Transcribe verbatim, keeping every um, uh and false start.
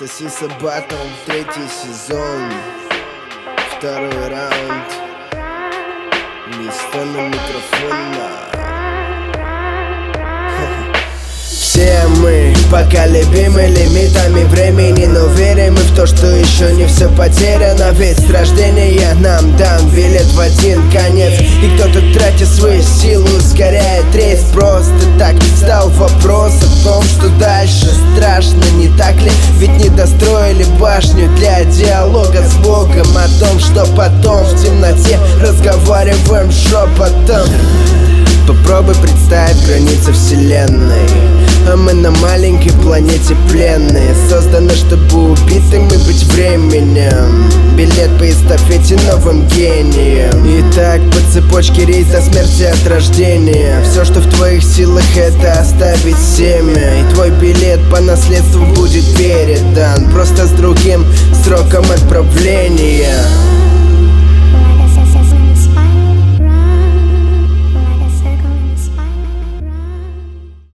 Соси собаку, третий сезон, второй раунд. Место на микрофоне. Все мы поколебимы лимитами времени, но верим мы в то, что еще не все потеряно. Ведь с рождения нам дан билет в один конец, и кто-то, тратя свою силу, ускоряет рейс. Просто так стал вопрос о том, что дальше страшно, не так ли? Ведь не достроили башню для диалога с Богом о том, что потом в темноте разговариваем шепотом. Попробуй представь границы вселенной, а мы на маленькой планете пленные, созданы, чтобы убитыми быть временем. Билет по эстафете новым гением. Итак, по цепочке рейс до смерти от рождения. Все, что в твоих силах, это оставить семя, и твой билет по наследству будет передан, просто с другим сроком отправления.